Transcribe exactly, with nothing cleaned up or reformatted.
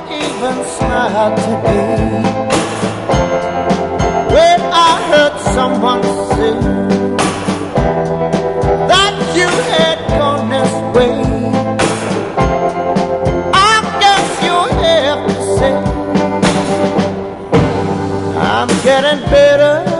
even smile today. When I heard someone say that you had gone this way, I guess you'll have to say I'm getting better.